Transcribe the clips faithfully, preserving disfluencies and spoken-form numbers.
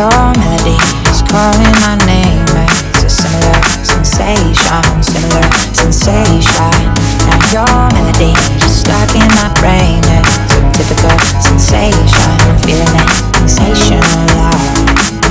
your melody is calling my name. It's a similar sensation, similar sensation. Now your melody is stuck in my brain. It's a typical sensation. I'm feeling that sensational love.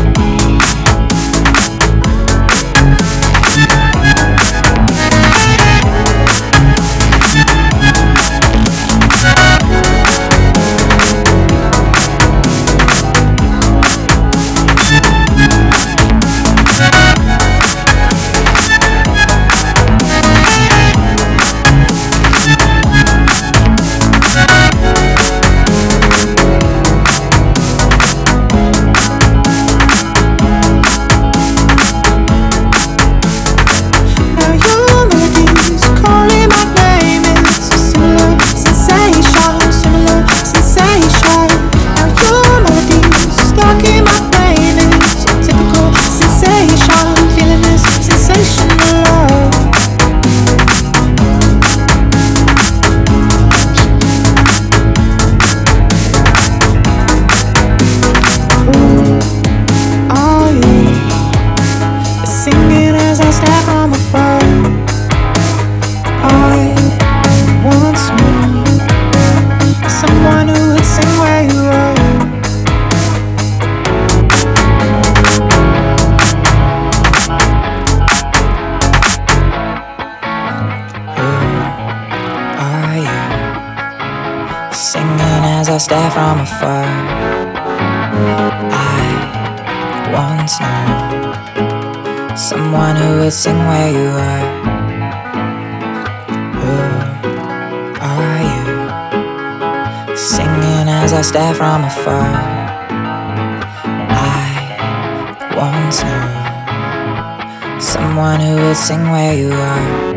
Singing as I stare from afar. I once knew someone who would sing where you are. Who are you? Singing as I stare from afar. I once knew someone who would sing where you are.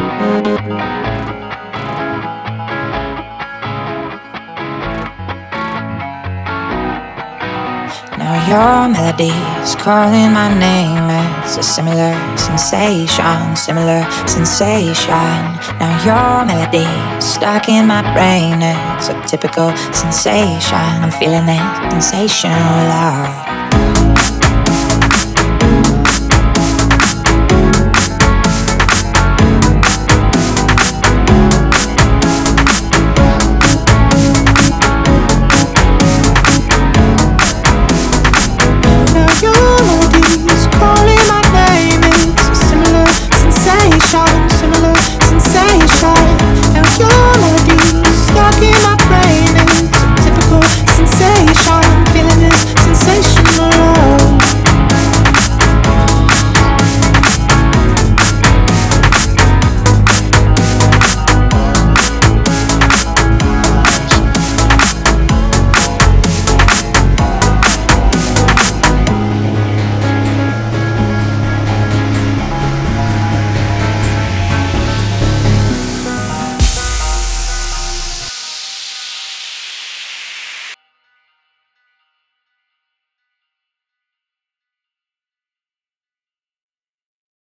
Now your melody is calling my name. It's a similar sensation, similar sensation. Now your melody is stuck in my brain. It's a typical sensation. I'm feeling that sensational love.